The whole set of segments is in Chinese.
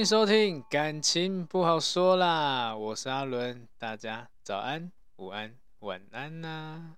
迎收听，感情不好说啦，我是阿伦，大家早安、午安、晚安呐、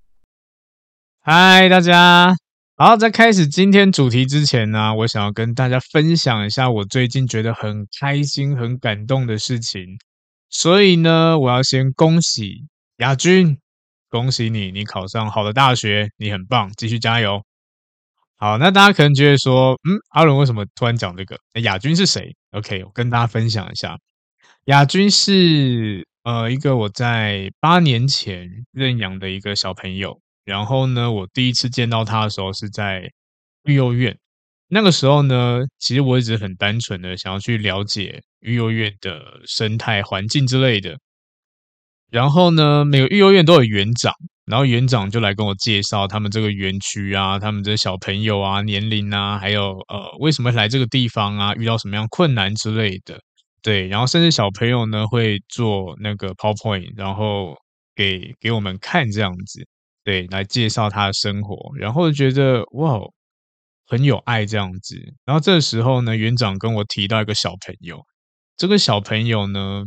嗨，大家好！在开始今天主题之前呢，我想要跟大家分享一下我最近觉得很开心、很感动的事情。所以呢，我要先恭喜亚军，恭喜你，你考上好的大学，你很棒，继续加油。好，那大家可能觉得说，阿伦为什么突然讲这个？亚军是谁？OK，我跟大家分享一下，亚军是一个我在8年前认养的一个小朋友。然后呢，我第一次见到他的时候是在育幼院。那个时候呢，其实我一直很单纯的想要去了解育幼院的生态环境之类的。然后呢，每个育幼院都有园长，然后园长就来跟我介绍他们这个园区啊，他们这小朋友啊，年龄啊，还有为什么会来这个地方啊，遇到什么样困难之类的。对，然后甚至小朋友呢会做那个 PowerPoint，然后给我们看这样子，对，来介绍他的生活，然后觉得哇，很有爱这样子。然后这个时候呢，园长跟我提到一个小朋友，这个小朋友呢，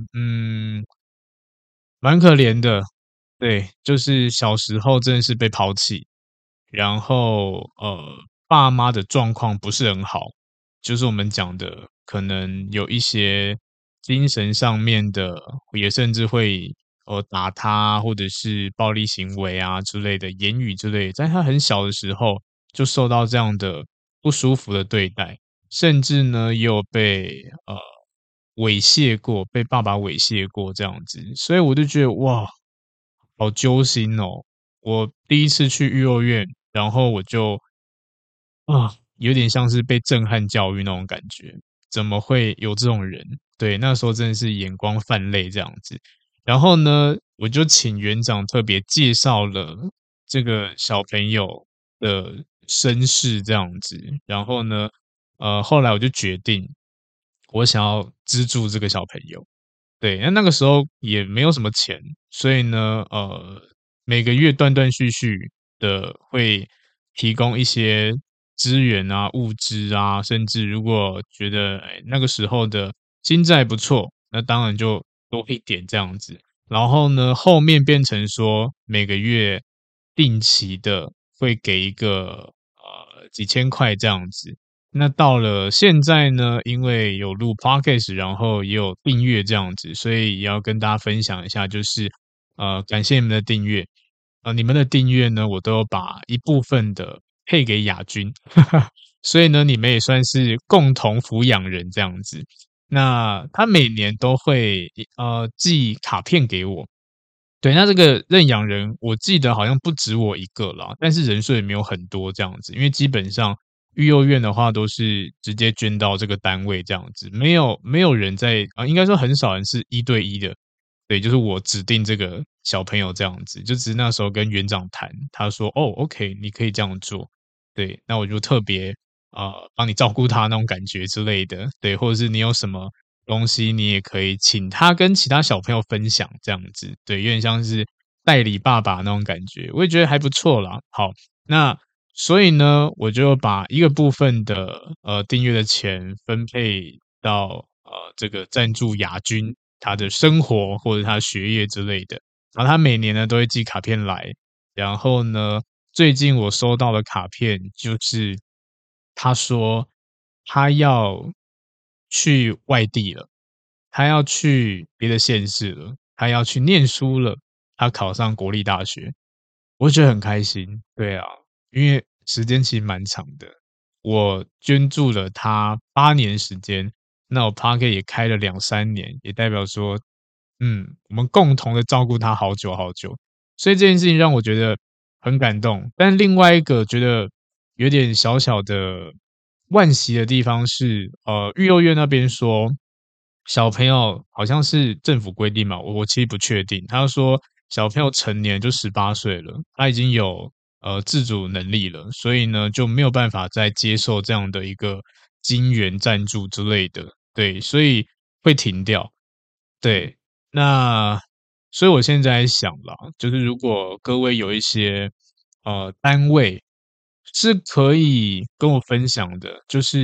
蛮可怜的。对，就是小时候真的是被抛弃，然后爸妈的状况不是很好，就是我们讲的可能有一些精神上面的，也甚至会打他或者是暴力行为啊之类的言语之类的，在他很小的时候就受到这样的不舒服的对待，甚至呢也有被猥亵过，被爸爸猥亵过这样子，所以我就觉得哇，好揪心哦！我第一次去育幼院，然后我就有点像是被震撼教育那种感觉，怎么会有这种人？对，那时候真的是眼光泛泪这样子。然后呢，我就请园长特别介绍了这个小朋友的身世这样子。然后呢，后来我就决定，我想要资助这个小朋友。对，那个时候也没有什么钱，所以呢，每个月断断续续的会提供一些资源啊、物资啊，甚至如果觉得那个时候的经济还不错，那当然就多一点这样子。然后呢，后面变成说每个月定期的会给一个几千块这样子。那到了现在呢，因为有录 podcast，然后也有订阅这样子，所以也要跟大家分享一下，就是感谢你们的订阅。你们的订阅呢，我都有把一部分的配给亚军，所以呢，你们也算是共同抚养人这样子。那他每年都会寄卡片给我。对，那这个认养人，我记得好像不止我一个啦，但是人数也没有很多这样子，因为基本上育幼院的话都是直接捐到这个单位这样子，没有人在应该说很少人是一对一的。对，就是我指定这个小朋友这样子，就只是那时候跟园长谈，他说哦，OK，你可以这样做。对，那我就特别帮你照顾他那种感觉之类的。对，或者是你有什么东西，你也可以请他跟其他小朋友分享这样子。对，有点像是代理爸爸那种感觉，我也觉得还不错啦。好，那所以呢，我就把一个部分的订阅的钱分配到这个赞助亚军他的生活或者他学业之类的。然后他每年呢都会寄卡片来，然后呢，最近我收到的卡片就是他说他要去外地了，他要去别的县市了，他要去念书了，他考上国立大学，我觉得很开心。对啊，因为时间其实蛮长的，我捐助了他8年时间，那我 Parker 也开了2、3年，也代表说，我们共同的照顾他好久好久，所以这件事情让我觉得很感动。但另外一个觉得有点小小的惋惜的地方是，育幼院那边说，小朋友好像是政府规定嘛，我其实不确定。他说小朋友成年就18岁了，他已经有自主能力了，所以呢就没有办法再接受这样的一个金援赞助之类的，对，所以会停掉。对，那所以我现在在想啦，就是如果各位有一些单位是可以跟我分享的，就是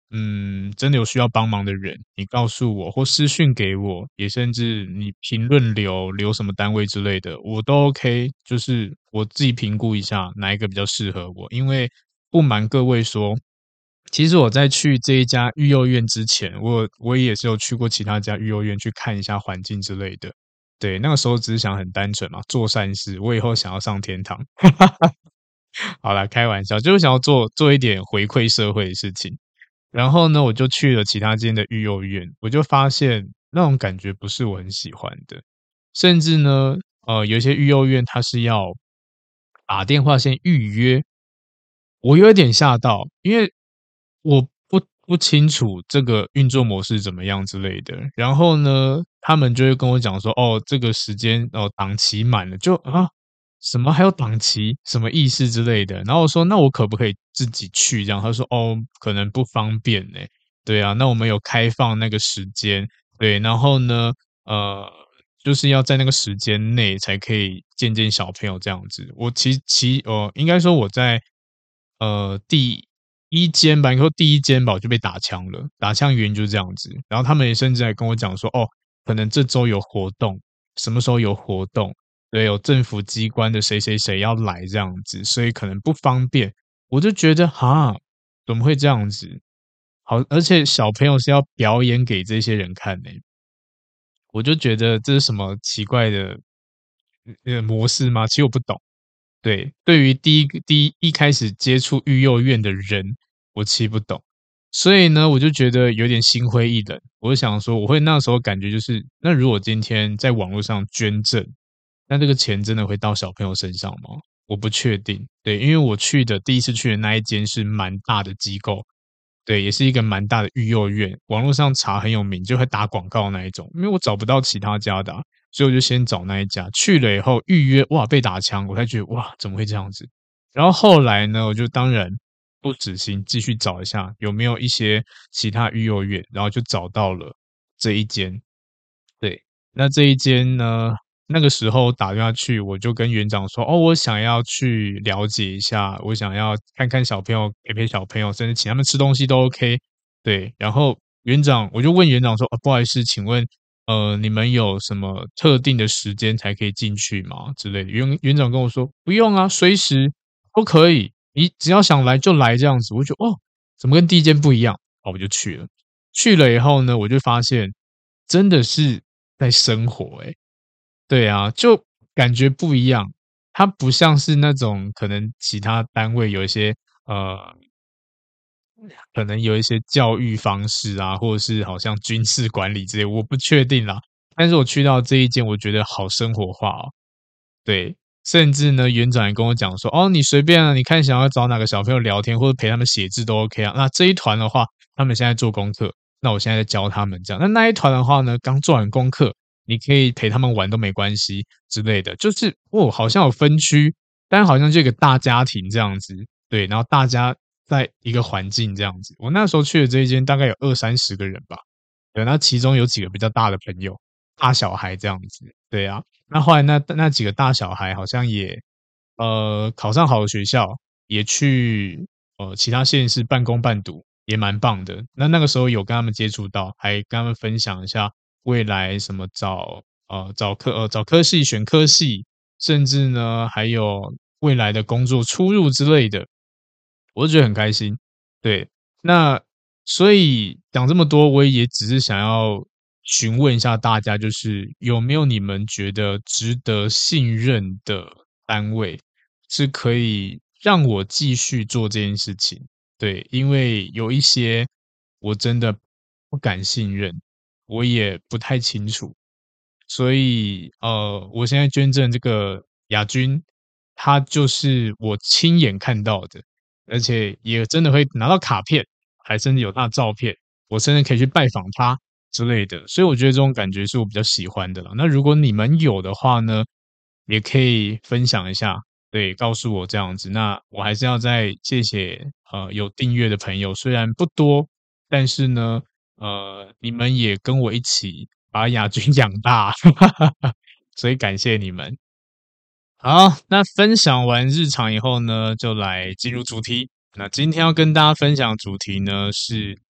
真的有需要帮忙的人，你告诉我或私讯给我，也甚至你评论留什么单位之类的，我都 OK。就是我自己评估一下哪一个比较适合我。因为不瞒各位说，其实我在去这一家育幼院之前，我也是有去过其他家育幼院去看一下环境之类的。对，那个时候只是想很单纯嘛，做善事，我以后想要上天堂。好啦，开玩笑，就是想要做一点回馈社会的事情。然后呢，我就去了其他间的育幼院，我就发现那种感觉不是我很喜欢的。甚至呢，有一些育幼院它是要打电话先预约，我有一点吓到，因为我不清楚这个运作模式怎么样之类的。然后呢，他们就会跟我讲说，哦，这个时间哦档期满了，就啊什么还有档期，什么意思之类的。然后我说，那我可不可以自己去？这样他说，哦，可能不方便呢。对啊，那我们有开放那个时间，对，然后呢，呃，就是要在那个时间内才可以见小朋友这样子。我应该说我在第一间吧，应该说第一间吧，我就被打枪了。打枪原因就是这样子，然后他们也甚至还跟我讲说，哦，可能这周有活动，什么时候有活动，对，有政府机关的谁谁谁要来这样子，所以可能不方便。我就觉得哈，怎么会这样子？好，而且小朋友是要表演给这些人看的，我就觉得这是什么奇怪的模式吗？其实我不懂。对，对于第一开始接触育幼院的人，我其实不懂，所以呢，我就觉得有点心灰意冷。我就想说，我会那时候感觉就是，那如果今天在网络上捐赠，那这个钱真的会到小朋友身上吗？我不确定。对，因为我第一次去的那一间是蛮大的机构，对，也是一个蛮大的育幼院，网络上查很有名，就会打广告那一种。因为我找不到其他家的啊，所以我就先找那一家。去了以后预约，哇，被打枪，我才觉得哇，怎么会这样子？然后后来呢，我就当然不止心，继续找一下有没有一些其他育幼院，然后就找到了这一间。对，那这一间呢，那个时候打电话去，我就跟园长说：“哦，我想要去了解一下，我想要看看小朋友，陪小朋友，甚至请他们吃东西都 OK。”对，然后我就问园长说：“哦，不好意思，请问你们有什么特定的时间才可以进去吗？”之类的。园长跟我说：“不用啊，随时都可以，你只要想来就来这样子。”我就觉得哦，怎么跟第一间不一样？哦，我就去了。去了以后呢，我就发现真的是在生活欸。对啊，就感觉不一样。它不像是那种可能其他单位有一些呃，可能有一些教育方式啊，或者是好像军事管理之类，我不确定啦。但是我去到这一间，我觉得好生活化哦。对，甚至呢，园长也跟我讲说：“哦，你随便啊，你看想要找哪个小朋友聊天，或者陪他们写字都 OK 啊。那这一团的话，他们现在做功课，那我现在在教他们这样。那一团的话呢，刚做完功课，你可以陪他们玩都没关系之类的。就是哦，好像有分区，但好像就一个大家庭这样子。对，然后大家在一个环境这样子。我那时候去的这一间大概有二三十个人吧，对，那其中有几个比较大的朋友，大小孩这样子。对啊，那后来那几个大小孩好像也考上好的学校，也去其他县市半工半读，也蛮棒的。那个时候有跟他们接触到，还跟他们分享一下未来什么找科系、选科系，甚至呢还有未来的工作出入之类的，我就觉得很开心。对，那所以讲这么多，我也只是想要询问一下大家，就是有没有你们觉得值得信任的单位，是可以让我继续做这件事情？对，因为有一些我真的不敢信任，我也不太清楚。所以，我现在捐赠这个亚军，他就是我亲眼看到的，而且也真的会拿到卡片，还甚至有他的照片，我甚至可以去拜访他之类的。所以我觉得这种感觉是我比较喜欢的了。那如果你们有的话呢，也可以分享一下，对，告诉我这样子。那我还是要再谢谢有订阅的朋友，虽然不多，但是呢，你们也跟我一起把亚军养大，所以感谢你们。好，那分享完日常以后呢，就来进入主题。那今天要跟大家分享的主题呢是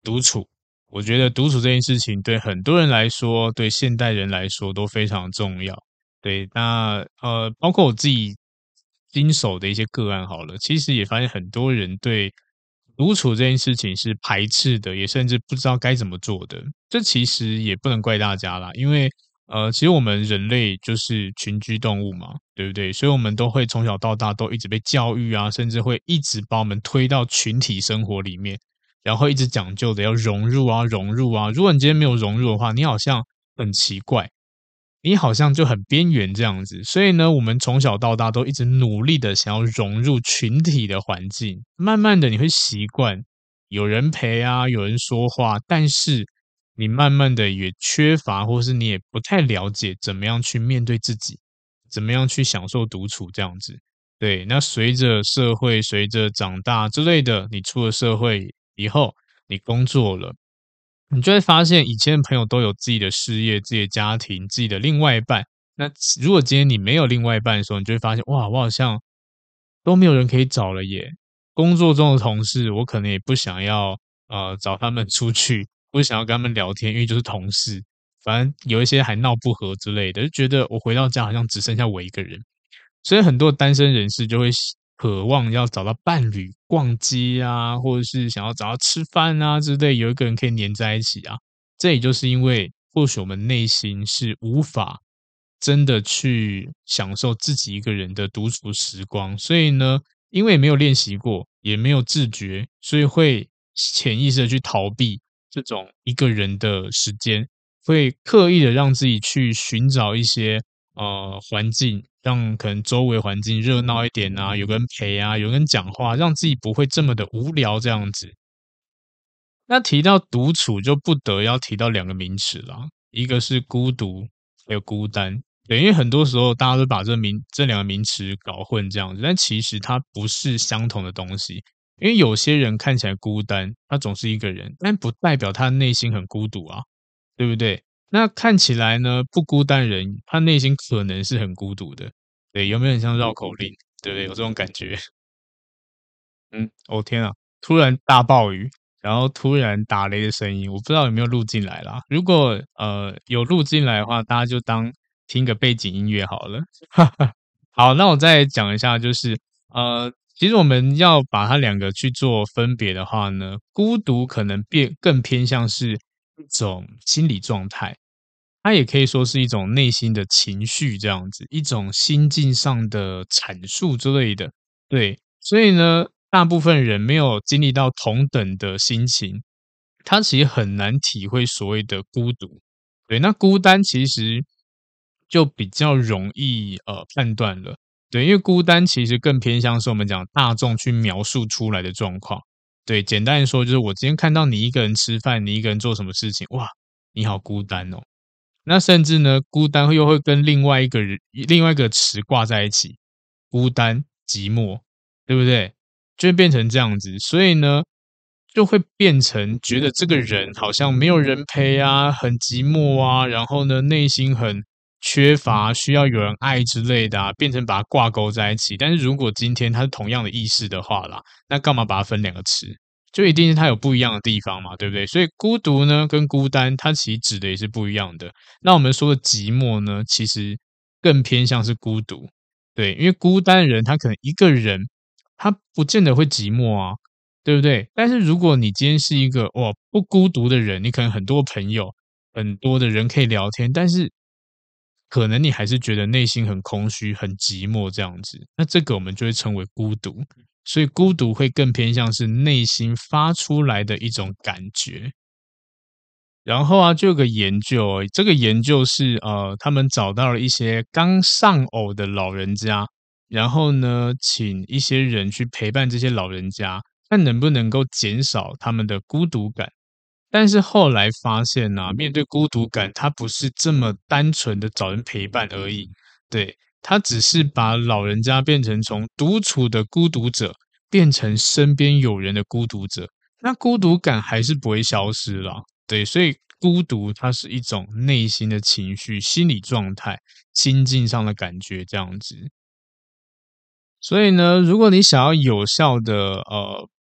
独处。我觉得独处这件事情对很多人来说，对现代人来说都非常重要。对，那包括我自己经手的一些个案好了，其实也发现很多人对独处这件事情是排斥的，也甚至不知道该怎么做的。这其实也不能怪大家啦，因为其实我们人类就是群居动物嘛，对不对？所以我们都会从小到大都一直被教育啊，甚至会一直把我们推到群体生活里面。然后一直讲究的要融入啊，融入啊。如果你今天没有融入的话，你好像很奇怪，你好像就很边缘这样子。所以呢，我们从小到大都一直努力的想要融入群体的环境，慢慢的你会习惯有人陪啊，有人说话，但是你慢慢的也缺乏，或是你也不太了解怎么样去面对自己，怎么样去享受独处这样子。对，那随着社会随着长大之类的，你出了社会以后，你工作了，你就会发现以前的朋友都有自己的事业、自己的家庭、自己的另外一半。那如果今天你没有另外一半的时候，你就会发现，哇，我好像都没有人可以找了耶。工作中的同事，我可能也不想要找他们出去，不想要跟他们聊天，因为就是同事，反正有一些还闹不和之类的，就觉得我回到家好像只剩下我一个人。所以很多单身人士就会渴望要找到伴侣，逛街啊，或者是想要找到吃饭啊之类，有一个人可以黏在一起啊。这也就是因为或许我们内心是无法真的去享受自己一个人的独处时光，所以呢，因为没有练习过，也没有自觉，所以会潜意识的去逃避这种一个人的时间，会刻意的让自己去寻找一些环境，让可能周围环境热闹一点啊，有个人陪啊，有人讲话，让自己不会这么的无聊这样子。那提到独处，就不得要提到两个名词啦，一个是孤独，还有孤单。对，因为很多时候大家都把这两个名词搞混这样子，但其实它不是相同的东西。因为有些人看起来孤单，他总是一个人，但不代表他内心很孤独啊，对不对？那看起来呢，不孤单人，他内心可能是很孤独的。对，有没有很像绕口令？对不对？有这种感觉？嗯，哦天啊，突然大暴雨，然后突然打雷的声音，我不知道有没有录进来啦。如果有录进来的话，大家就当听个背景音乐好了。好，那我再讲一下，就是其实我们要把它两个去做分别的话呢，孤独可能更偏向是一种心理状态，它也可以说是一种内心的情绪这样子，一种心境上的阐述之类的。对，所以呢，大部分人没有经历到同等的心情，他其实很难体会所谓的孤独。对，那孤单其实就比较容易判断了。对，因为孤单其实更偏向是我们讲大众去描述出来的状况。对，简单地说就是我今天看到你一个人吃饭，你一个人做什么事情，哇，你好孤单哦。那甚至呢，孤单又会跟另外一个词挂在一起，孤单、寂寞，对不对？就会变成这样子，所以呢，就会变成觉得这个人好像没有人陪啊，很寂寞啊，然后呢，内心很缺乏，需要有人爱之类的啊，变成把它挂钩在一起。但是如果今天它是同样的意思的话啦，那干嘛把它分两个词？就一定是它有不一样的地方嘛，对不对？所以孤独呢跟孤单，它其实指的也是不一样的。那我们说的寂寞呢，其实更偏向是孤独，对，因为孤单的人他可能一个人，他不见得会寂寞啊，对不对？但是如果你今天是一个不孤独的人，你可能很多朋友，很多的人可以聊天，但是可能你还是觉得内心很空虚、很寂寞这样子，那这个我们就会称为孤独。所以孤独会更偏向是内心发出来的一种感觉。然后啊，就有个研究哦，这个研究是他们找到了一些刚丧偶的老人家，然后呢，请一些人去陪伴这些老人家，看能不能够减少他们的孤独感。但是后来发现啊，面对孤独感，它不是这么单纯的找人陪伴而已，对，它只是把老人家变成从独处的孤独者，变成身边有人的孤独者，那孤独感还是不会消失啦。对，所以孤独它是一种内心的情绪、心理状态、心境上的感觉这样子。所以呢，如果你想要有效的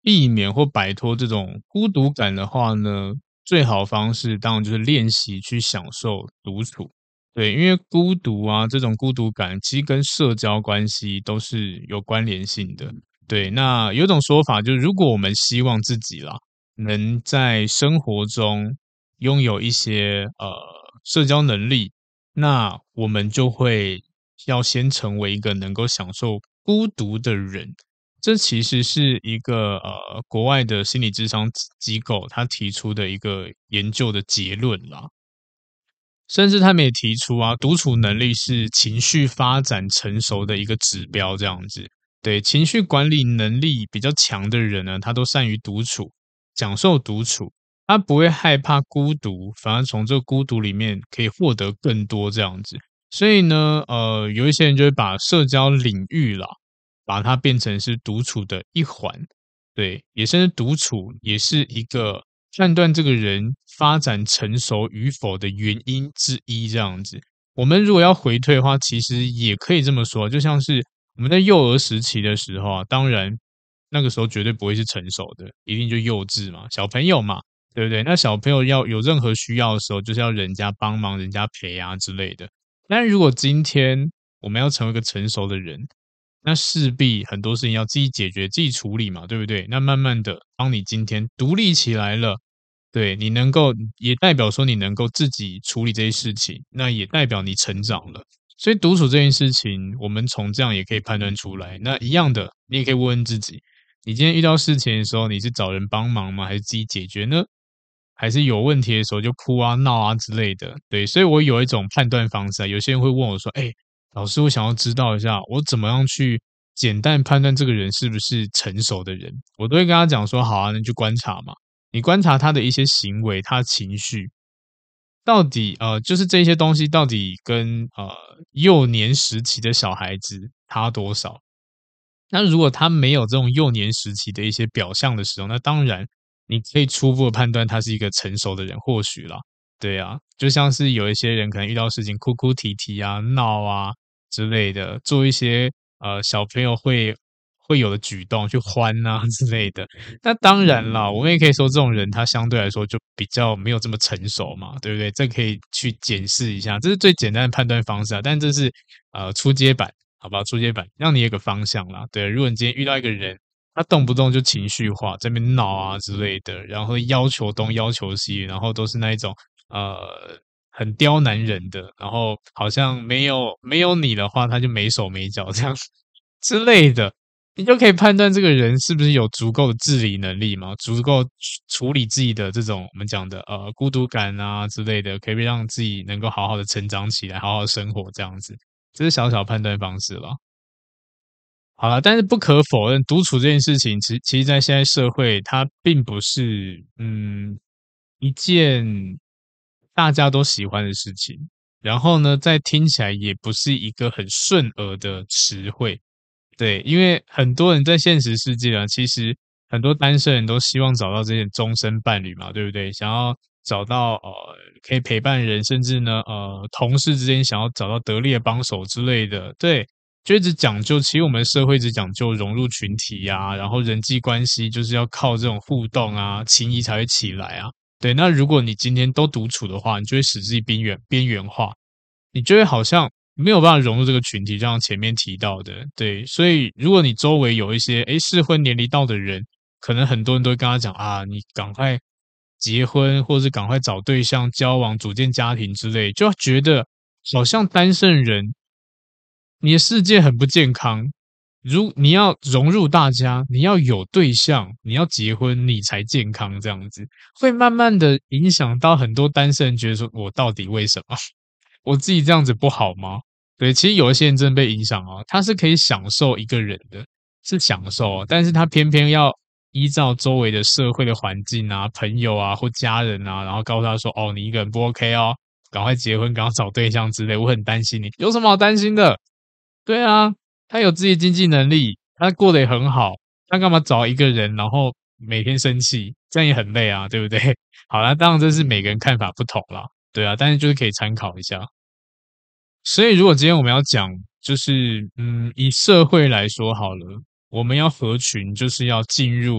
避免或摆脱这种孤独感的话呢，最好方式当然就是练习去享受独处。对，因为孤独啊，这种孤独感其实跟社交关系都是有关联性的。对，那有一种说法就是，如果我们希望自己啦，能在生活中拥有一些社交能力，那我们就会要先成为一个能够享受孤独的人。这其实是一个国外的心理咨商机构他提出的一个研究的结论啦。甚至他们也提出啊，独处能力是情绪发展成熟的一个指标，这样子。对，情绪管理能力比较强的人呢，他都善于独处，享受独处，他不会害怕孤独，反而从这个孤独里面可以获得更多这样子。所以呢，有一些人就会把社交领域啦，把它变成是独处的一环。对，也甚至独处也是一个判断这个人发展成熟与否的原因之一，这样子。我们如果要回退的话，其实也可以这么说，就像是我们在幼儿时期的时候啊，当然那个时候绝对不会是成熟的，一定就幼稚嘛，小朋友嘛，对不对？那小朋友要有任何需要的时候，就是要人家帮忙、人家陪啊之类的。但如果今天我们要成为一个成熟的人，那势必很多事情要自己解决、自己处理嘛，对不对？那慢慢的，当你今天独立起来了，对，你能够也代表说你能够自己处理这些事情，那也代表你成长了。所以独处这件事情，我们从这样也可以判断出来。那一样的，你也可以问问自己：你今天遇到事情的时候，你是找人帮忙吗？还是自己解决呢？还是有问题的时候就哭啊、闹啊之类的？对，所以我有一种判断方式啊。有些人会问我说：“哎，老师，我想要知道一下，我怎么样去简单判断这个人是不是成熟的人？”我都会跟他讲说：“好啊，那你就观察嘛。你观察他的一些行为、他的情绪，到底就是这些东西到底跟幼年时期的小孩子差多少？那如果他没有这种幼年时期的一些表象的时候，那当然你可以初步的判断他是一个成熟的人，或许啦，对啊，就像是有一些人可能遇到事情哭哭啼啼啊、闹啊之类的，做一些小朋友会有的举动，去欢啊之类的。那当然啦，我们也可以说这种人他相对来说就比较没有这么成熟嘛，对不对？这可以去检视一下，这是最简单的判断方式啊。但这是初阶版。好吧，初阶版让你有个方向啦。对，如果你今天遇到一个人，他动不动就情绪化，在那边闹啊之类的，然后要求东要求西，然后都是那一种很刁难人的，然后好像没有你的话，他就没手没脚这样之类的，你就可以判断这个人是不是有足够的自理能力嘛，足够处理自己的这种我们讲的孤独感啊之类的，可以让自己能够好好的成长起来，好好生活这样子。这是小小判断方式了。好了，但是不可否认，独处这件事情，其实在现在社会，它并不是一件大家都喜欢的事情。然后呢，在听起来也不是一个很顺耳的词汇。对，因为很多人在现实世界啊，其实很多单身人都希望找到这些终身伴侣嘛，对不对？想要找到可以陪伴人，甚至呢同事之间想要找到得力的帮手之类的，对，就一直讲究。其实我们社会一直讲究融入群体呀、然后人际关系就是要靠这种互动啊，情谊才会起来啊。对，那如果你今天都独处的话，你就会使自己边缘化，你就会好像没有办法融入这个群体，就像前面提到的，对。所以如果你周围有一些适婚年龄到的人，可能很多人都会跟他讲啊，你赶快结婚，或者是赶快找对象交往、组建家庭之类，就觉得好像单身人你的世界很不健康。如你要融入大家，你要有对象，你要结婚，你才健康这样子，会慢慢的影响到很多单身人觉得说，我到底为什么？我自己这样子不好吗？对，其实有一些人真的被影响哦，他是可以享受一个人的，是享受哦，但是他偏偏要依照周围的社会的环境啊、朋友啊或家人啊，然后告诉他说：“哦，你一个人不 OK 哦，赶快结婚，赶快找对象之类，我很担心你。”有什么好担心的？对啊，他有自己经济能力，他过得也很好，他干嘛找一个人，然后每天生气，这样也很累啊，对不对？好啦，当然这是每个人看法不同啦，对啊，但是就是可以参考一下。所以如果今天我们要讲，就是以社会来说好了，我们要合群，就是要进入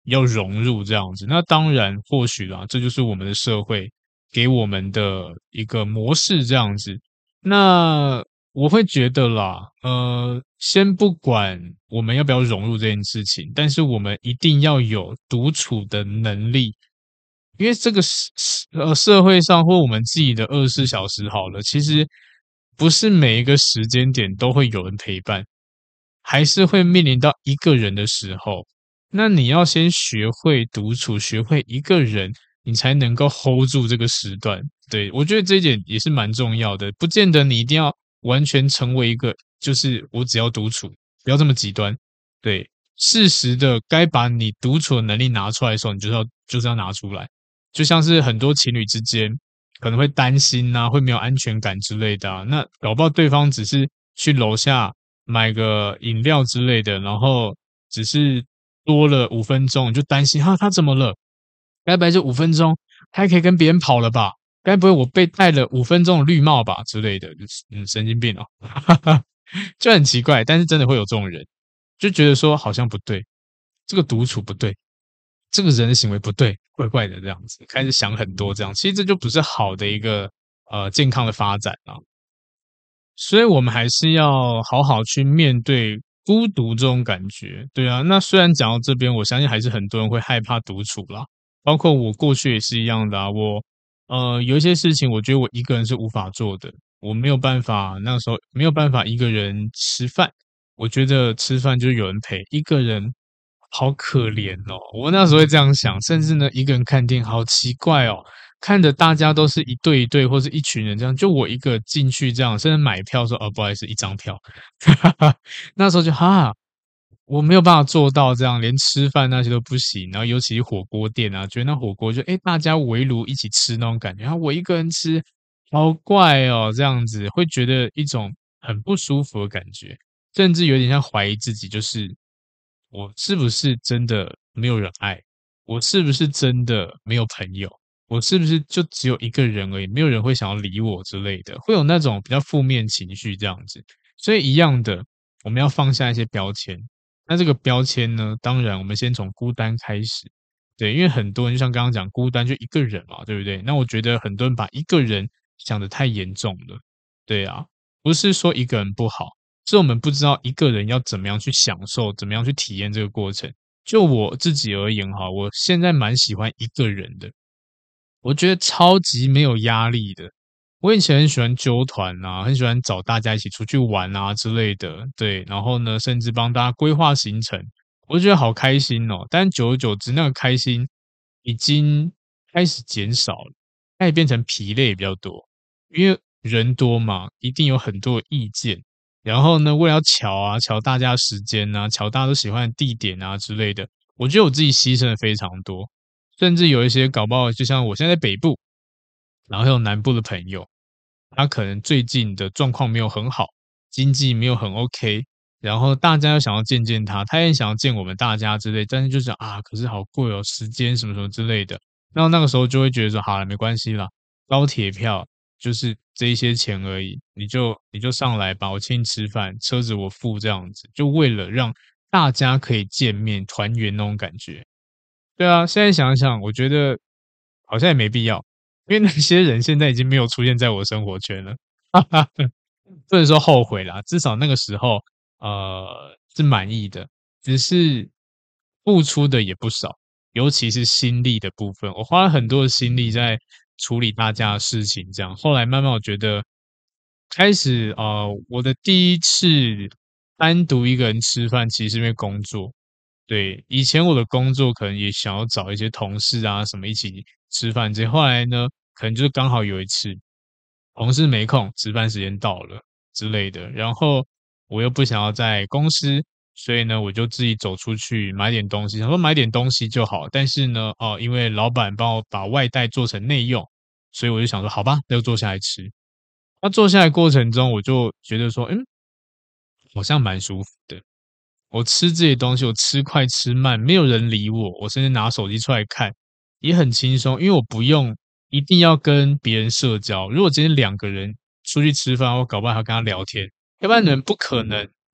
要融入这样子。那当然，或许啦，这就是我们的社会给我们的一个模式这样子。那我会觉得啦，先不管我们要不要融入这件事情，但是我们一定要有独处的能力。因为这个社会上或我们自己的24小时好了，其实不是每一个时间点都会有人陪伴，还是会面临到一个人的时候。那你要先学会独处，学会一个人，你才能够 hold 住这个时段。对，我觉得这一点也是蛮重要的，不见得你一定要完全成为一个，就是我只要独处，不要这么极端。对，适时的该把你独处的能力拿出来的时候，你就是要拿出来。就像是很多情侣之间可能会担心啊，会没有安全感之类的啊，那搞不好对方只是去楼下买个饮料之类的，然后只是多了5分钟，你就担心哈他怎么了？该不会这5分钟他还可以跟别人跑了吧？该不会我被戴了5分钟的绿帽吧之类的？就是神经病哦，就很奇怪，但是真的会有这种人，就觉得说好像不对，这个独处不对，这个人的行为不对，怪怪的这样子，开始想很多这样，其实这就不是好的一个健康的发展啊。所以我们还是要好好去面对孤独这种感觉，对啊。那虽然讲到这边，我相信还是很多人会害怕独处啦，包括我过去也是一样的啊。我有一些事情，我觉得我一个人是无法做的，我没有办法，那时候没有办法一个人吃饭，我觉得吃饭就是有人陪，一个人好可怜哦。我那时候会这样想，甚至呢，一个人看电影好奇怪哦。看着大家都是一对一对或是一群人这样，就我一个进去这样，甚至买票说：“哦，不好意思，一张票。那时候就哈，我没有办法做到这样，连吃饭那些都不行。然后尤其是火锅店啊，觉得那火锅就大家围炉一起吃那种感觉，然后我一个人吃，好怪哦，这样子会觉得一种很不舒服的感觉，甚至有点像怀疑自己，就是我是不是真的没有人爱？我是不是真的没有朋友？我是不是就只有一个人而已，没有人会想要理我之类的，会有那种比较负面情绪这样子。所以一样的，我们要放下一些标签。那这个标签呢，当然我们先从孤单开始。对，因为很多人就像刚刚讲，孤单就一个人嘛，对不对？那我觉得很多人把一个人想得太严重了。对啊，不是说一个人不好，是我们不知道一个人要怎么样去享受，怎么样去体验这个过程。就我自己而言哈，我现在蛮喜欢一个人的。我觉得超级没有压力的。我以前很喜欢揪团啊，很喜欢找大家一起出去玩啊之类的，对。然后呢，甚至帮大家规划行程，我就觉得好开心哦。但久而久之，那个开心已经开始减少了，开始变成疲累比较多。因为人多嘛，一定有很多的意见。然后呢，为了要巧大家的时间啊，巧大家都喜欢的地点啊之类的，我觉得我自己牺牲了非常多。甚至有一些搞不好，就像我现在在北部，然后还有南部的朋友，他可能最近的状况没有很好，经济没有很 OK，然后大家又想要见见他，他也想要见我们大家之类，但是就是啊，可是好贵哦，时间什么什么之类的。然后那个时候就会觉得说，好了，没关系啦，高铁票就是这一些钱而已，你就上来吧，我请你吃饭，车子我付这样子，就为了让大家可以见面团圆那种感觉。对啊，现在想想，我觉得好像也没必要，因为那些人现在已经没有出现在我生活圈了。不能说后悔啦，至少那个时候是满意的，只是付出的也不少，尤其是心力的部分，我花了很多的心力在处理大家的事情，这样后来慢慢我觉得开始我的第一次单独一个人吃饭，其实是因为工作。对，以前我的工作可能也想要找一些同事啊什么一起吃饭这些，后来呢，可能就是刚好有一次同事没空，吃饭时间到了之类的，然后我又不想要在公司，所以呢，我就自己走出去买点东西，想说买点东西就好，但是呢，因为老板帮我把外带做成内用，所以我就想说，好吧，那就坐下来吃。那坐下来过程中，我就觉得说，好像蛮舒服的。我吃这些东西，我吃快吃慢，没有人理我，我甚至拿手机出来看，也很轻松，因为我不用一定要跟别人社交。如果今天两个人出去吃饭，我搞不好还要跟他聊天，要不然人不可能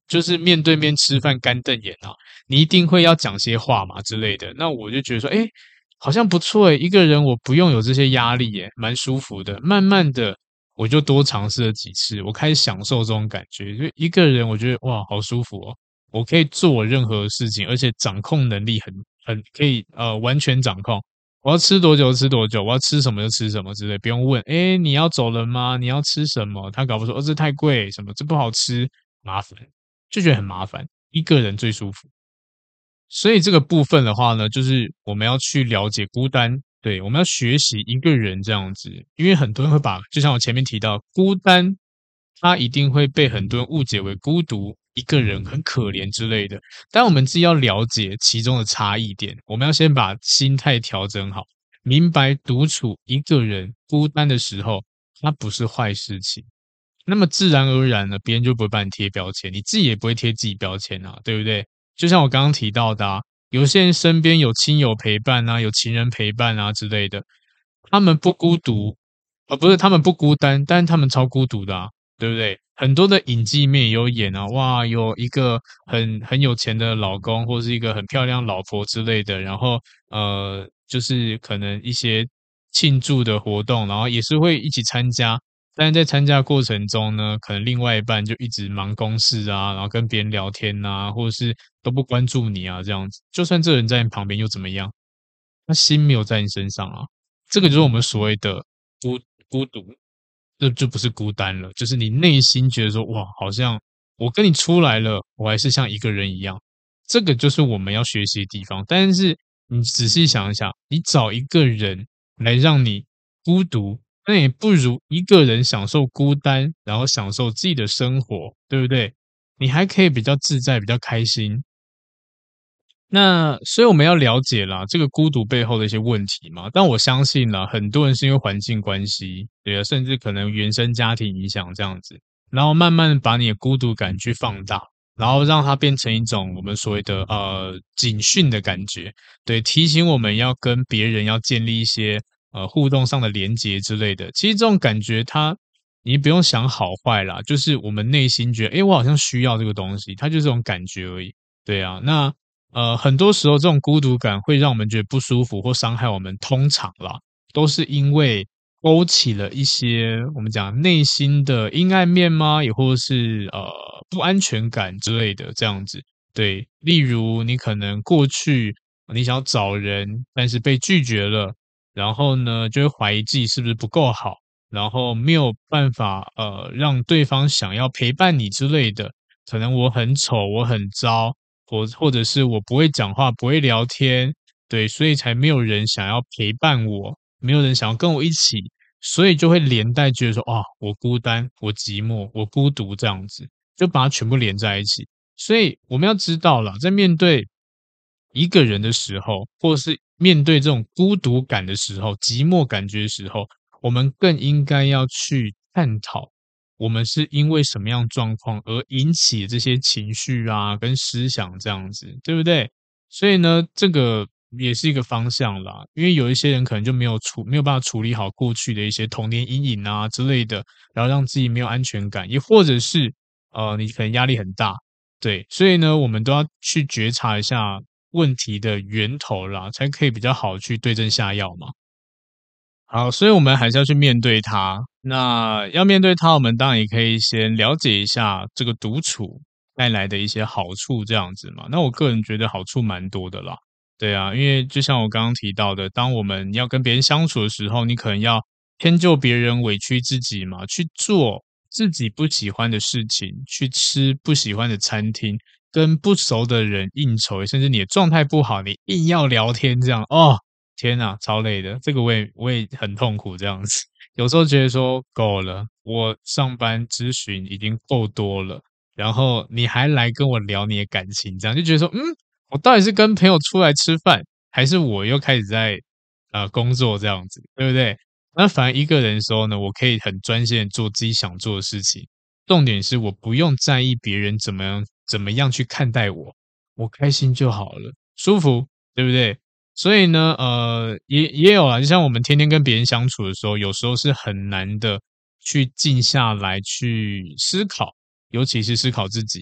就是面对面吃饭干瞪眼啊，你一定会要讲些话嘛之类的。那我就觉得说，诶，好像不错诶，一个人我不用有这些压力耶，蛮舒服的。慢慢的，我就多尝试了几次，我开始享受这种感觉。就一个人，我觉得哇，好舒服哦！我可以做我任何事情，而且掌控能力很可以完全掌控。我要吃多久吃多久，我要吃什么就吃什么之类，不用问。诶，你要走了吗？你要吃什么？他搞不说，这太贵，什么这不好吃，麻烦，就觉得很麻烦。一个人最舒服。所以这个部分的话呢，就是我们要去了解孤单，对，我们要学习一个人这样子，因为很多人会把，就像我前面提到，孤单，它一定会被很多人误解为孤独，一个人很可怜之类的。但我们自己要了解其中的差异点，我们要先把心态调整好，明白独处一个人孤单的时候，它不是坏事情。那么自然而然呢，别人就不会把你贴标签，你自己也不会贴自己标签啊，对不对？就像我刚刚提到的啊，有些人身边有亲友陪伴啊，有情人陪伴啊之类的，他们不孤独，不是他们不孤单，但是他们超孤独的啊，对不对？很多的影集里面也有演啊，哇，有一个很有钱的老公，或是一个很漂亮老婆之类的，然后就是可能一些庆祝的活动，然后也是会一起参加，但是在参加过程中呢，可能另外一半就一直忙公事啊，然后跟别人聊天啊，或者是都不关注你啊，这样子。就算这个人在你旁边又怎么样？他心没有在你身上啊。这个就是我们所谓的孤孤独，这就不是孤单了，就是你内心觉得说，哇，好像我跟你出来了，我还是像一个人一样。这个就是我们要学习的地方。但是你仔细想一想，你找一个人来让你孤独，那也不如一个人享受孤单，然后享受自己的生活，对不对？你还可以比较自在，比较开心。那所以我们要了解啦，这个孤独背后的一些问题嘛。但我相信啦，很多人是因为环境关系，对啊，甚至可能原生家庭影响这样子，然后慢慢把你的孤独感去放大，然后让它变成一种我们所谓的警讯的感觉，对，提醒我们要跟别人要建立一些互动上的连结之类的。其实这种感觉它你不用想好坏啦，就是我们内心觉得，诶，我好像需要这个东西，它就是这种感觉而已。对啊，那很多时候这种孤独感会让我们觉得不舒服或伤害我们，通常啦，都是因为勾起了一些我们讲内心的阴暗面吗？也或是不安全感之类的这样子。对，例如你可能过去你想要找人，但是被拒绝了，然后呢就会怀疑自己是不是不够好，然后没有办法让对方想要陪伴你之类的。可能我很丑，我很糟，或者是我不会讲话，不会聊天，对，所以才没有人想要陪伴我，没有人想要跟我一起，所以就会连带觉得说，啊，我孤单，我寂寞，我孤独这样子，就把它全部连在一起。所以我们要知道啦，在面对一个人的时候，或是面对这种孤独感的时候、寂寞感觉的时候，我们更应该要去探讨，我们是因为什么样状况而引起这些情绪啊，跟思想这样子，对不对？所以呢，这个也是一个方向啦。因为有一些人可能就没有办法处理好过去的一些童年阴影啊之类的，然后让自己没有安全感，也或者是你可能压力很大，对，所以呢，我们都要去觉察一下问题的源头啦，才可以比较好去对症下药嘛。好，所以我们还是要去面对它。那要面对它，我们当然也可以先了解一下这个独处带来的一些好处，这样子嘛。那我个人觉得好处蛮多的啦。对啊，因为就像我刚刚提到的，当我们要跟别人相处的时候，你可能要迁就别人，委屈自己嘛，去做自己不喜欢的事情，去吃不喜欢的餐厅，跟不熟的人应酬，甚至你的状态不好，你硬要聊天这样，哦，天呐，超累的，这个我也很痛苦这样子。有时候觉得说够了，我上班咨询已经够多了，然后你还来跟我聊你的感情，这样就觉得说，我到底是跟朋友出来吃饭，还是我又开始在工作这样子，对不对？那反而一个人的时候呢，我可以很专心的做自己想做的事情，重点是我不用在意别人怎么样去看待我，我开心就好了，舒服，对不对？所以呢，也有啊，就像我们天天跟别人相处的时候，有时候是很难的去静下来去思考，尤其是思考自己。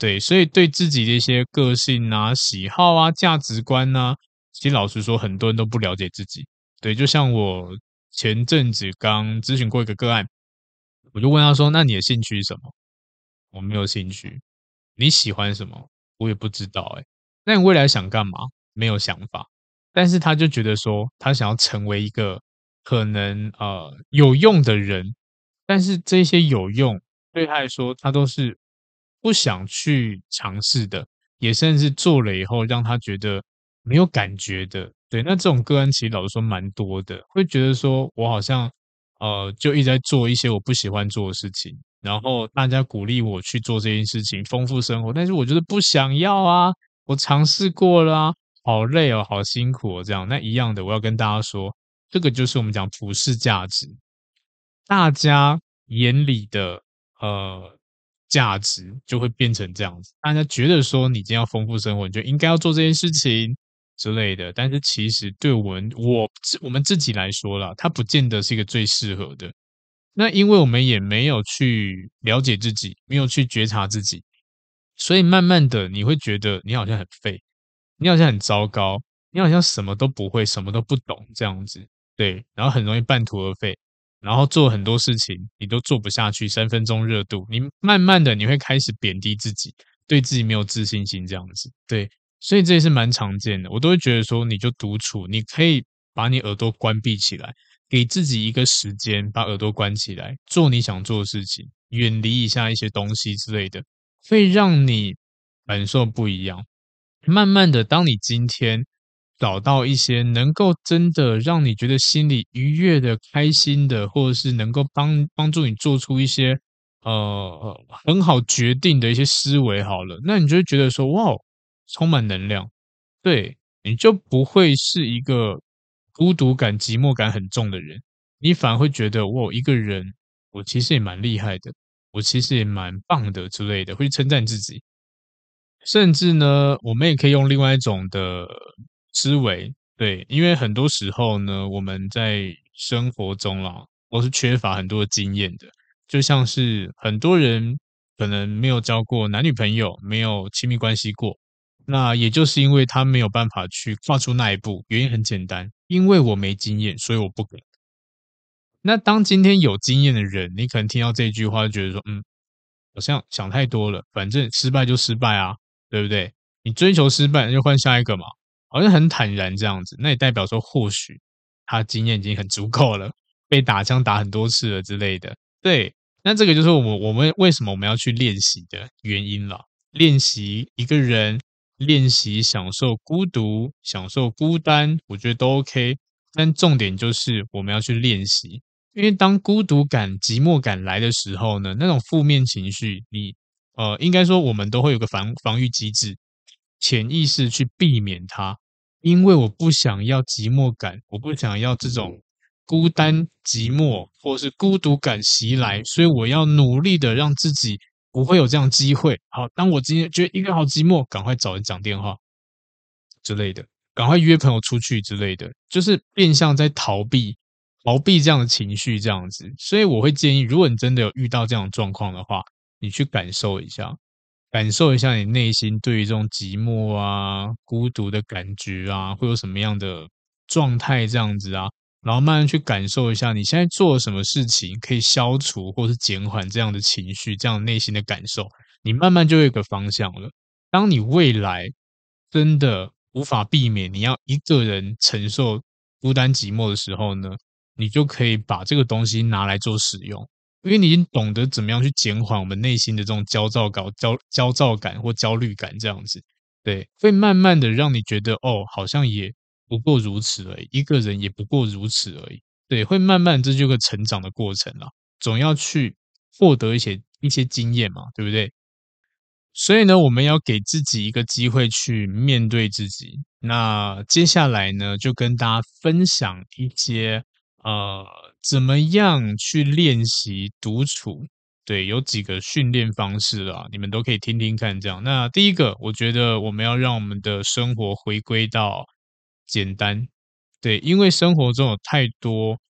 对，所以对自己的一些个性啊、喜好啊、价值观啊，其实老实说，很多人都不了解自己。对，就像我前阵子刚咨询过一个个案，我就问他说：“那你的兴趣是什么？”我没有兴趣。你喜欢什么？我也不知道哎。那你未来想干嘛？没有想法。但是他就觉得说，他想要成为一个可能有用的人，但是这些有用对他来说，他都是不想去尝试的，也甚至做了以后让他觉得没有感觉的。对，那这种个案其实老实说蛮多的，会觉得说我好像就一直在做一些我不喜欢做的事情，然后大家鼓励我去做这件事情，丰富生活，但是我就是不想要啊，我尝试过了啊，好累哦，好辛苦哦，这样。那一样的，我要跟大家说，这个就是我们讲普世价值，大家眼里的价值就会变成这样子。大家觉得说你今天要丰富生活，你就应该要做这件事情之类的。但是其实对我们自己来说啦，它不见得是一个最适合的。那因为我们也没有去了解自己，没有去觉察自己，所以慢慢的你会觉得你好像很废，你好像很糟糕，你好像什么都不会，什么都不懂这样子。对，然后很容易半途而废，然后做很多事情你都做不下去，3分钟热度，你慢慢的你会开始贬低自己，对自己没有自信心这样子。对，所以这也是蛮常见的，我都会觉得说你就独处，你可以把你耳朵关闭起来，给自己一个时间，把耳朵关起来，做你想做的事情，远离一下一些东西之类的，会让你感受不一样。慢慢的，当你今天找到一些能够真的让你觉得心里愉悦的、开心的，或者是能够帮助你做出一些很好决定的一些思维好了，那你就会觉得说哇哦，充满能量，对，你就不会是一个孤独感、寂寞感很重的人，你反而会觉得我一个人，我其实也蛮厉害的，我其实也蛮棒的之类的，会去称赞自己。甚至呢，我们也可以用另外一种的思维，对，因为很多时候呢，我们在生活中啦，都是缺乏很多的经验的，就像是很多人可能没有交过男女朋友，没有亲密关系过，那也就是因为他没有办法去跨出那一步，原因很简单，因为我没经验，所以我不敢。那当今天有经验的人，你可能听到这句话就觉得说，好像想太多了，反正失败就失败啊，对不对？你追求失败，那就换下一个嘛，好像很坦然这样子。那也代表说，或许他经验已经很足够了，被打枪打很多次了之类的。对，那这个就是我们为什么我们要去练习的原因了。练习一个人，练习享受孤独，享受孤单，我觉得都 OK。但重点就是我们要去练习，因为当孤独感、寂寞感来的时候呢，那种负面情绪，应该说我们都会有个防御机制，潜意识去避免它。因为我不想要寂寞感，我不想要这种孤单、寂寞或是孤独感袭来，所以我要努力的让自己不会有这样机会。好，当我今天觉得一个好寂寞，赶快找人讲电话之类的，赶快约朋友出去之类的，就是变相在逃避这样的情绪这样子。所以我会建议，如果你真的有遇到这样的状况的话，你去感受一下，感受一下你内心对于这种寂寞啊、孤独的感觉啊，会有什么样的状态这样子啊，然后慢慢去感受一下你现在做了什么事情可以消除或是减缓这样的情绪、这样内心的感受，你慢慢就有一个方向了。当你未来真的无法避免你要一个人承受孤单寂寞的时候呢，你就可以把这个东西拿来做使用。因为你已经懂得怎么样去减缓我们内心的这种焦躁感或焦虑感这样子，对，会慢慢的让你觉得，哦，好像也不过如此而已，一个人也不过如此而已。对，会慢慢这就个成长的过程啦，总要去获得一些经验嘛，对不对？所以呢，我们要给自己一个机会去面对自己。那接下来呢，就跟大家分享一些呃，怎么样去练习独处。对，有几个训练方式啊，你们都可以听听看。这样，那第一个，我觉得我们要让我们的生活回归到简单。对，因为生活中有太多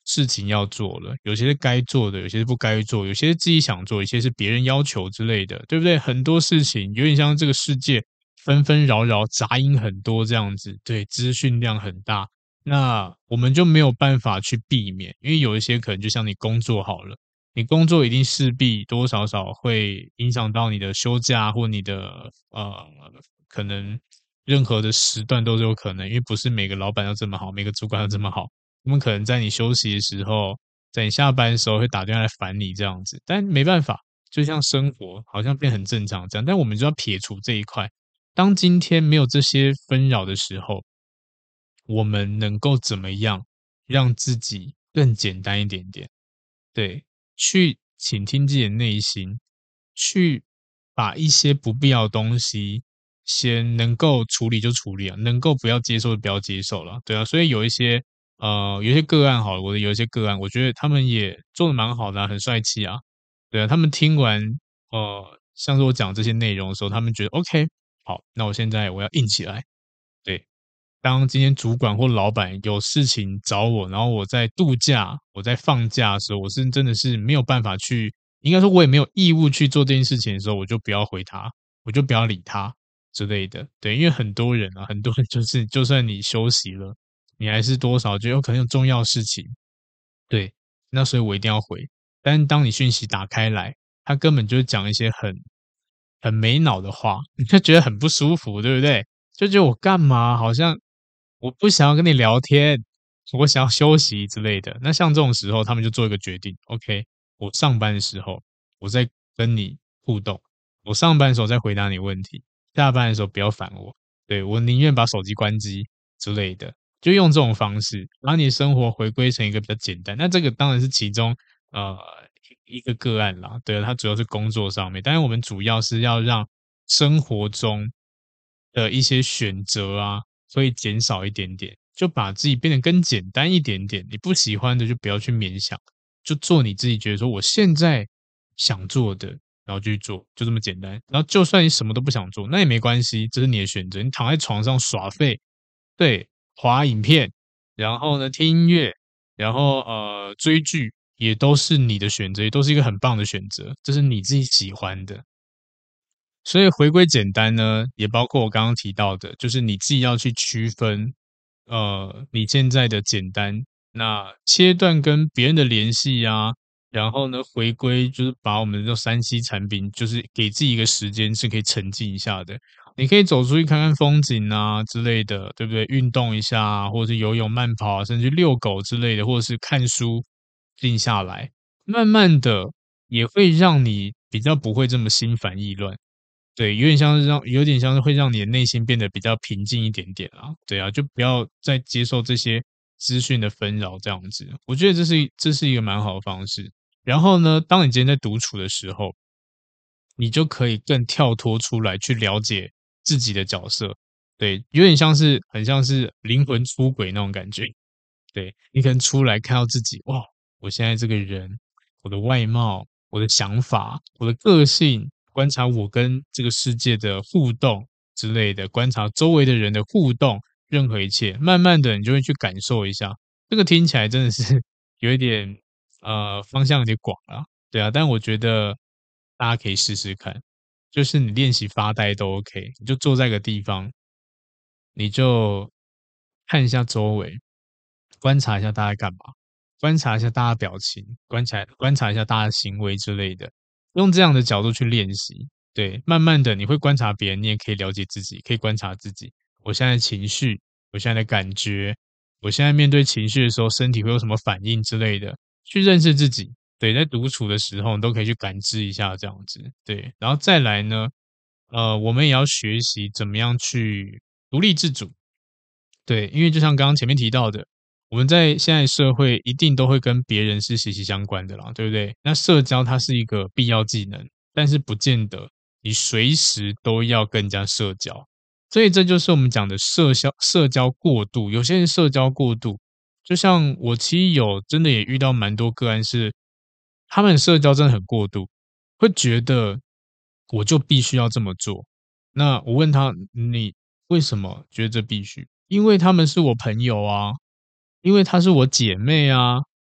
事情要做了，有些是该做的，有些是不该做，有些是自己想做，有些是别人要求之类的，对不对？很多事情有点像这个世界纷纷扰扰，杂音很多这样子，对，资讯量很大，那我们就没有办法去避免，因为有一些可能就像你工作好了。你工作一定势必多多少少会影响到你的休假或你的可能任何的时段都是有可能，因为不是每个老板要这么好，每个主管要这么好，他们可能在你休息的时候，在你下班的时候会打电话来烦你这样子，但没办法，就像生活好像变很正常这样，但我们就要撇除这一块。当今天没有这些纷扰的时候，我们能够怎么样让自己更简单一点点？对，去倾听自己的内心，去把一些不必要的东西先能够处理就处理啊，能够不要接受就不要接受了，对啊。所以有一些个案好了，有一些个案，我觉得他们也做的蛮好的啊，很帅气啊，对啊。他们听完像是我讲这些内容的时候，他们觉得 OK，好，那我要硬起来，对。当今天主管或老板有事情找我，然后我在度假、我在放假的时候，我是真的是没有办法去，应该说我也没有义务去做这件事情的时候，我就不要回他，我就不要理他之类的。对，因为很多人啊，很多人就是就算你休息了，你还是多少就有可能有重要事情，对，那所以我一定要回。但是当你讯息打开来，他根本就是讲一些很没脑的话，你就觉得很不舒服，对不对？就觉得我干嘛？好像我不想要跟你聊天，我想要休息之类的。那像这种时候，他们就做一个决定：OK，我上班的时候我在跟你互动，我上班的时候再回答你问题，下班的时候不要烦我。对，我宁愿把手机关机之类的。就用这种方式，把你生活回归成一个比较简单。那这个当然是其中呃一个个案啦，对，它主要是工作上面，但是我们主要是要让生活中的一些选择啊，会减少一点点，就把自己变得更简单一点点。你不喜欢的就不要去勉强，就做你自己觉得说我现在想做的，然后就去做，就这么简单。然后就算你什么都不想做，那也没关系，这是你的选择。你躺在床上耍废，对，滑影片，然后呢听音乐，然后追剧，也都是你的选择，也都是一个很棒的选择，这是你自己喜欢的。所以回归简单呢，也包括我刚刚提到的，就是你自己要去区分，你现在的简单，那切断跟别人的联系啊，然后呢，回归就是把我们的3C 产品，就是给自己一个时间是可以沉浸一下的。你可以走出去看看风景啊之类的，对不对？运动一下啊，或者是游泳、慢跑啊，甚至遛狗之类的，或者是看书，静下来，慢慢的也会让你比较不会这么心烦意乱。对，有点像是会让你的内心变得比较平静一点点啊，对啊，就不要再接受这些资讯的纷扰这样子。我觉得这是一个蛮好的方式。然后呢，当你今天在独处的时候，你就可以更跳脱出来去了解自己的角色。对，有点很像是灵魂出轨那种感觉。对，你可能出来看到自己，哇，我现在这个人，我的外貌，我的想法，我的个性，观察我跟这个世界的互动之类的，观察周围的人的互动，任何一切，慢慢的你就会去感受一下。这个听起来真的是有一点方向有点广啊，对啊，但我觉得大家可以试试看，就是你练习发呆都 OK，你就坐在一个地方，你就看一下周围，观察一下大家干嘛，观察一下大家表情，观察一下大家行为之类的，用这样的角度去练习。对，慢慢的你会观察别人，你也可以了解自己，可以观察自己。我现在的情绪，我现在的感觉，我现在面对情绪的时候，身体会有什么反应之类的，去认识自己。对，在独处的时候，你都可以去感知一下这样子。对，然后再来呢，我们也要学习怎么样去独立自主。对，因为就像刚刚前面提到的，我们在现在社会一定都会跟别人是息息相关的啦，对不对？那社交它是一个必要技能，但是不见得你随时都要跟人家社交，所以这就是我们讲的社交过度。有些人社交过度，就像我其实真的也遇到蛮多个案是，他们社交真的很过度，会觉得我就必须要这么做。那我问他，你为什么觉得这必须？因为他们是我朋友啊，因为她是我姐妹啊，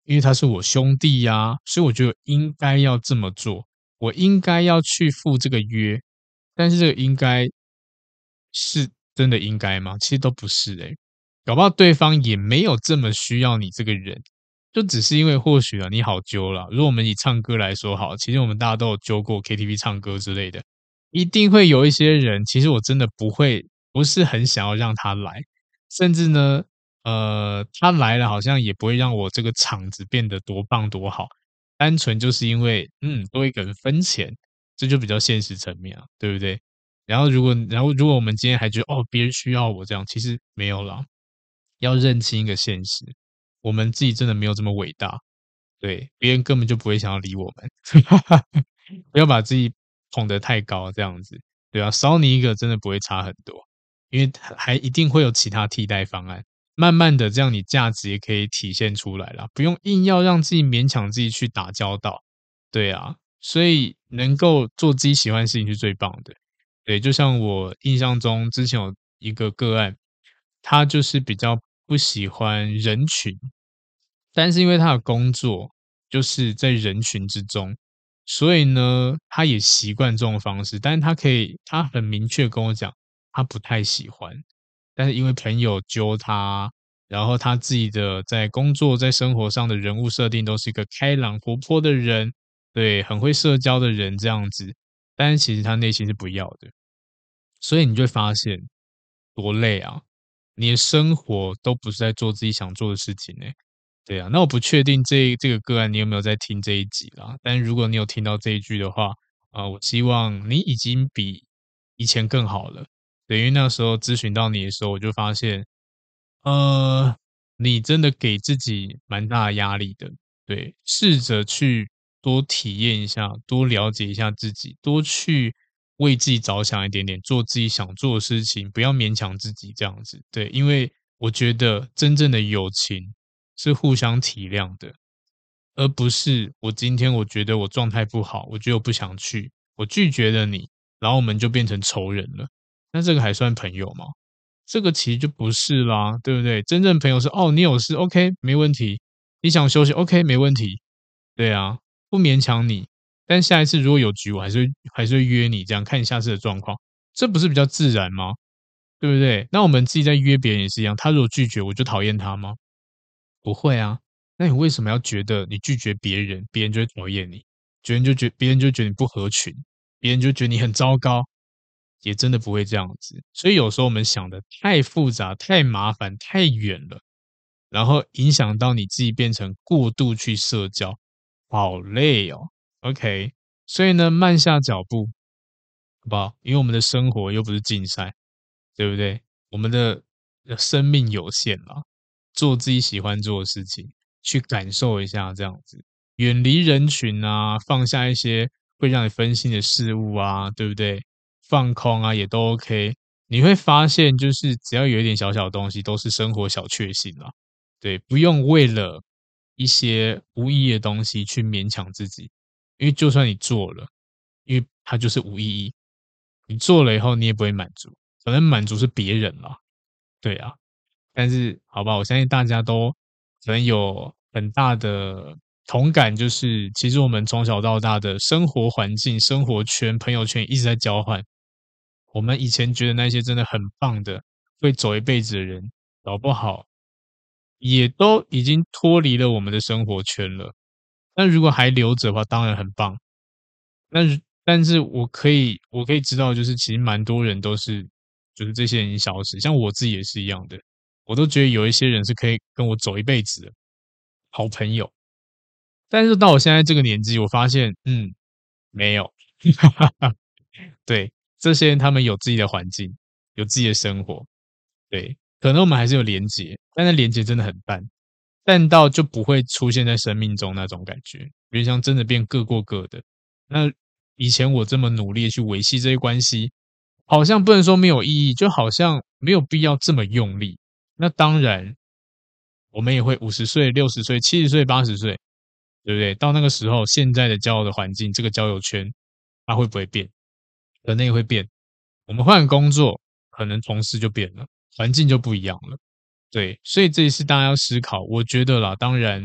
因为他是我兄弟呀，所以我觉得应该要这么做，我应该要去赴这个约。但是这个应该是真的应该吗？其实都不是诶，搞不好对方也没有这么需要你这个人，就只是因为或许啊你好揪啦。如果我们以唱歌来说好，其实我们大家都有揪过 KTV 唱歌之类的，一定会有一些人，其实我真的不是很想要让他来，甚至呢，他来了好像也不会让我这个场子变得多棒多好，单纯就是因为多一个人分钱，这就比较现实层面啊，对不对？然后如果我们今天还觉得哦别人需要我这样，其实没有啦，要认清一个现实，我们自己真的没有这么伟大，对，别人根本就不会想要理我们。不要把自己捧得太高，这样子，对啊，少你一个真的不会差很多，因为还一定会有其他替代方案。慢慢的，这样你价值也可以体现出来啦，不用硬要让自己勉强自己去打交道。对啊，所以能够做自己喜欢的事情是最棒的。对，就像我印象中之前有一个个案，他就是比较不喜欢人群，但是因为他的工作就是在人群之中，所以呢，他也习惯这种方式。但是他很明确跟我讲，他不太喜欢。但是因为朋友揪他，然后他自己的在工作、在生活上的人物设定都是一个开朗活泼的人，对，很会社交的人这样子。但是其实他内心是不要的。所以你就会发现多累啊！你的生活都不是在做自己想做的事情呢。对啊，那我不确定这个个案你有没有在听这一集啦，但如果你有听到这一句的话，我希望你已经比以前更好了。对，因为那时候咨询到你的时候，我就发现，呃，你真的给自己蛮大的压力的。对，试着去多体验一下，多了解一下自己，多去为自己着想一点点，做自己想做的事情，不要勉强自己这样子。对，因为我觉得真正的友情是互相体谅的，而不是我今天我觉得我状态不好，我觉得我不想去，我拒绝了你，然后我们就变成仇人了。那这个还算朋友吗？这个其实就不是啦，对不对？真正朋友是哦，你有事，OK，没问题。你想休息，OK，没问题。对啊，不勉强你。但下一次如果有局，我还是会约你，这样看你下次的状况，这不是比较自然吗？对不对？那我们自己在约别人也是一样，他如果拒绝，我就讨厌他吗？不会啊。那你为什么要觉得你拒绝别人，别人就会讨厌你？别人就觉得你不合群，别人就觉得你很糟糕，也真的不会这样子。所以有时候我们想的太复杂、太麻烦、太远了，然后影响到你自己变成过度去社交，好累哦。OK，所以呢，慢下脚步，好不好？因为我们的生活又不是竞赛，对不对？我们的生命有限啦，做自己喜欢做的事情，去感受一下这样子，远离人群啊，放下一些会让你分心的事物啊，对不对？放空啊，也都 OK。你会发现，就是只要有一点小小的东西，都是生活小确幸啦。对，不用为了一些无意义的东西去勉强自己，因为就算你做了，因为它就是无意义，你做了以后你也不会满足，反正满足是别人啦。对啊，但是好吧，我相信大家都可能有很大的同感，就是其实我们从小到大的生活环境、生活圈、朋友圈一直在交换。我们以前觉得那些真的很棒的，会走一辈子的人，搞不好也都已经脱离了我们的生活圈了。那如果还留着的话，当然很棒。但是我可以知道，就是其实蛮多人都是，就是这些人已经消失，像我自己也是一样的。我都觉得有一些人是可以跟我走一辈子的好朋友，但是到我现在这个年纪，我发现，没有。对，这些人他们有自己的环境，有自己的生活，对，可能我们还是有连结，但是连结真的很淡，淡到就不会出现在生命中那种感觉，有点像真的变各过各的。那以前我这么努力地去维系这些关系，好像不能说没有意义，就好像没有必要这么用力。那当然，我们也会50岁、60岁、70岁、80岁，对不对？到那个时候，现在的交友的环境，这个交友圈，它会不会变？可能也会变。我们换工作，可能同事就变了，环境就不一样了。对，所以这也是大家要思考。我觉得啦，当然，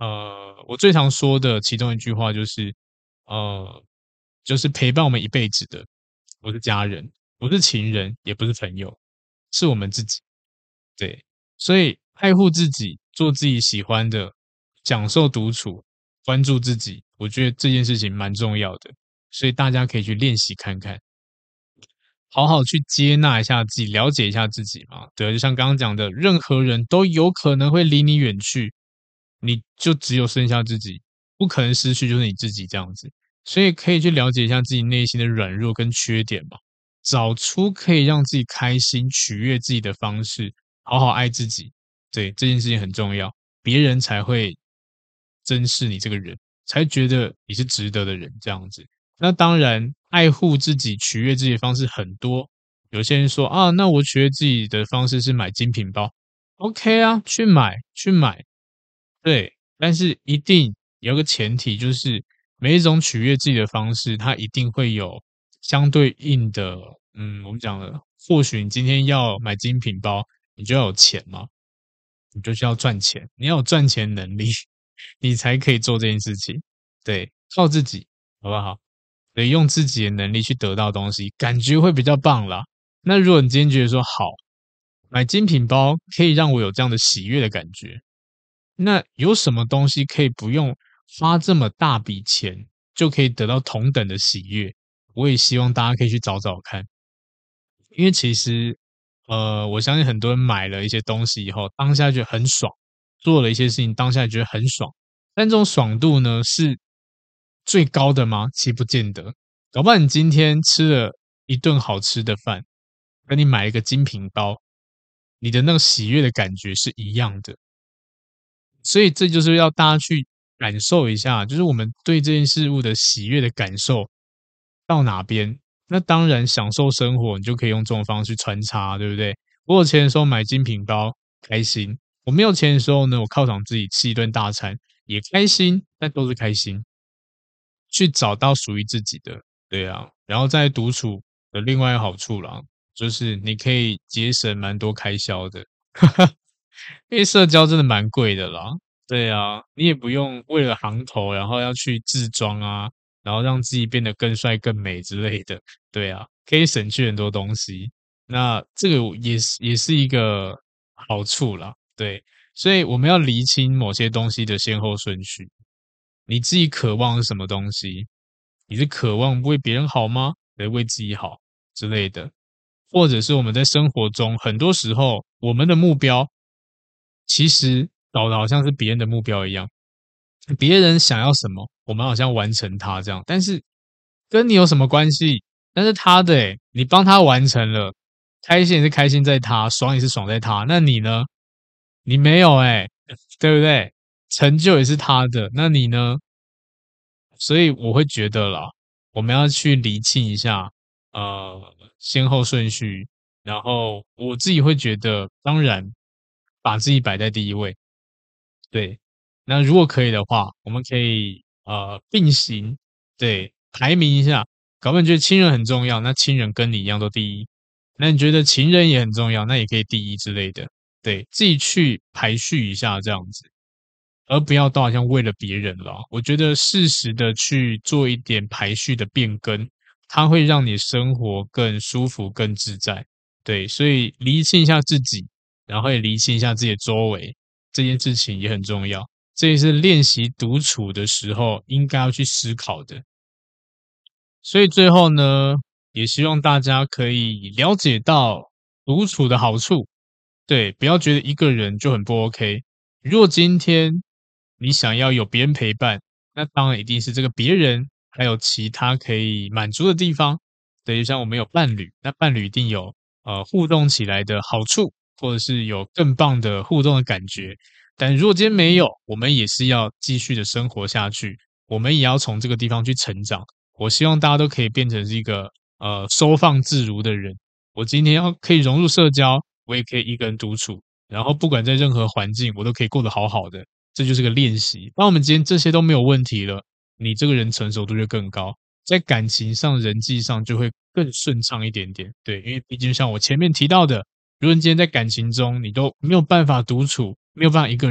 我最常说的其中一句话就是，呃，就是陪伴我们一辈子的，不是家人，不是情人，也不是朋友，是我们自己。对，所以爱护自己，做自己喜欢的，享受独处，关注自己，我觉得这件事情蛮重要的，所以大家可以去练习看看。好好去接纳一下自己，了解一下自己嘛。对，就像刚刚讲的，任何人都有可能会离你远去，你就只有剩下自己，不可能失去就是你自己这样子。所以可以去了解一下自己内心的软弱跟缺点嘛，找出可以让自己开心、取悦自己的方式，好好爱自己。对，这件事情很重要，别人才会珍视你这个人，才觉得你是值得的人这样子。那当然，爱护自己、取悦自己的方式很多。有些人说啊，那我取悦自己的方式是买精品包，OK 啊，去买去买，对。但是一定有个前提，就是每一种取悦自己的方式，它一定会有相对应的，我们讲的，或许你今天要买精品包，你就要有钱嘛，你就需要赚钱，你要有赚钱能力，你才可以做这件事情。对，靠自己，好不好？对，用自己的能力去得到东西，感觉会比较棒啦。那如果你今天觉得说好，买精品包可以让我有这样的喜悦的感觉，那有什么东西可以不用花这么大笔钱就可以得到同等的喜悦？我也希望大家可以去找找看。因为其实，我相信很多人买了一些东西以后，当下觉得很爽，做了一些事情，当下觉得很爽。但这种爽度呢，是最高的吗？其实不见得。搞不好你今天吃了一顿好吃的饭，跟你买一个精品包，你的那个喜悦的感觉是一样的。所以这就是要大家去感受一下，就是我们对这件事物的喜悦的感受到哪边。那当然，享受生活，你就可以用这种方式穿插，对不对？我有钱的时候买精品包，开心；我没有钱的时候呢，我犒赏自己吃一顿大餐，也开心，但都是开心。去找到属于自己的，对啊。然后在独处的另外一个好处啦，就是你可以节省蛮多开销的。因为社交真的蛮贵的啦。对啊，你也不用为了行头，然后要去自装啊，然后让自己变得更帅更美之类的。对啊，可以省去很多东西。那这个也是一个好处啦。对，所以我们要厘清某些东西的先后顺序。你自己渴望是什么东西？你是渴望为别人好吗？还是为自己好之类的？或者是我们在生活中，很多时候我们的目标其实搞得好像是别人的目标一样，别人想要什么，我们好像完成它这样，但是跟你有什么关系？但是他的你帮他完成了，开心也是开心在他，爽也是爽在他，那你呢？你没有对不对？成就也是他的，那你呢？所以我会觉得啦，我们要去厘清一下，先后顺序。然后我自己会觉得，当然把自己摆在第一位。对，那如果可以的话，我们可以并行，对，排名一下。搞不好你觉得亲人很重要，那亲人跟你一样都第一。那你觉得情人也很重要，那也可以第一之类的。对，自己去排序一下这样子。而不要到好像为了别人了。我觉得适时的去做一点排序的变更，它会让你生活更舒服、更自在。对，所以厘清一下自己，然后也厘清一下自己的周围，这件事情也很重要。这也是练习独处的时候应该要去思考的。所以最后呢，也希望大家可以了解到独处的好处。对，不要觉得一个人就很不 OK。如果今天你想要有别人陪伴，那当然一定是这个别人还有其他可以满足的地方。对，就像我们有伴侣，那伴侣一定有互动起来的好处，或者是有更棒的互动的感觉。但如果今天没有，我们也是要继续的生活下去，我们也要从这个地方去成长。我希望大家都可以变成是一个收放自如的人。我今天要可以融入社交，我也可以一个人独处，然后不管在任何环境，我都可以过得好好的。这就是个练习。当我们今天这些都没有问题了，你这个人成熟度就更高，在感情上、人际上就会更顺畅一点点。对，因为毕竟像我前面提到的，如果你今天在感情中你都没有办法独处，没有办法一个人，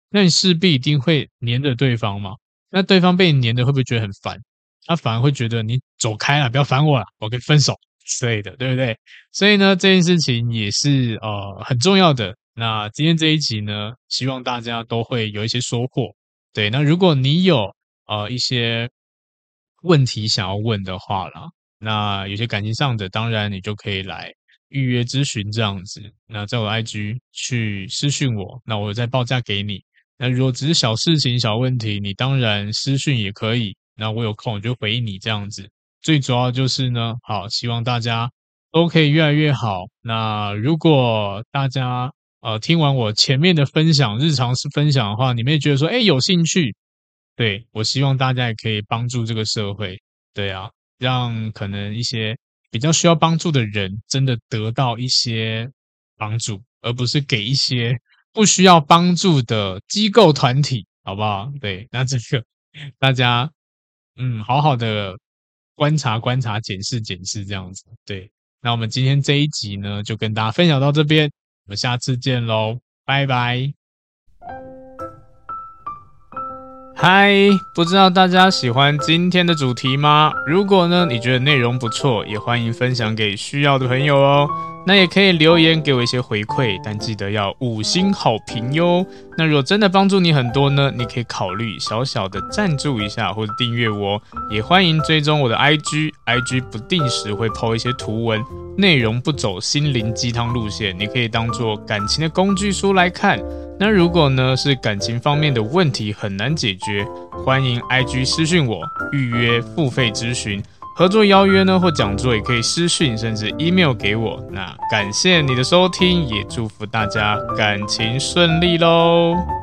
那你势必一定会黏着对方嘛。那对方被你黏着，会不会觉得很烦？他反而会觉得你走开了，不要烦我了，我跟你分手之类的，对不对？所以呢，这件事情也是很重要的。那今天这一集呢，希望大家都会有一些收获。对，那如果你有一些问题想要问的话啦，那有些感情上的，当然你就可以来预约咨询这样子。那在我的 IG 去私讯我，那我再报价给你。那如果只是小事情、小问题，你当然私讯也可以。那我有空我就回你这样子。最主要就是呢，好，希望大家都可以越来越好。那如果大家听完我前面的分享，日常是分享的话，你们也觉得说，哎，有兴趣，对，我希望大家也可以帮助这个社会，对啊，让可能一些比较需要帮助的人真的得到一些帮助，而不是给一些不需要帮助的机构团体，好不好？对，那这个大家好好的观察观察、检视检视这样子。对，那我们今天这一集呢，就跟大家分享到这边，我们下次见喽，拜拜。嗨，不知道大家喜欢今天的主题吗？如果呢，你觉得内容不错，也欢迎分享给需要的朋友哦。那也可以留言给我一些回馈，但记得要5星好评哟。那如果真的帮助你很多呢，你可以考虑小小的赞助一下或者订阅我，也欢迎追踪我的 IG 不定时会 po 一些图文，内容不走心灵鸡汤路线，你可以当做感情的工具书来看。那如果呢是感情方面的问题很难解决，欢迎 IG 私讯我预约付费咨询，合作邀约呢或讲座也可以私讯甚至 email 给我。那感谢你的收听，也祝福大家感情顺利咯。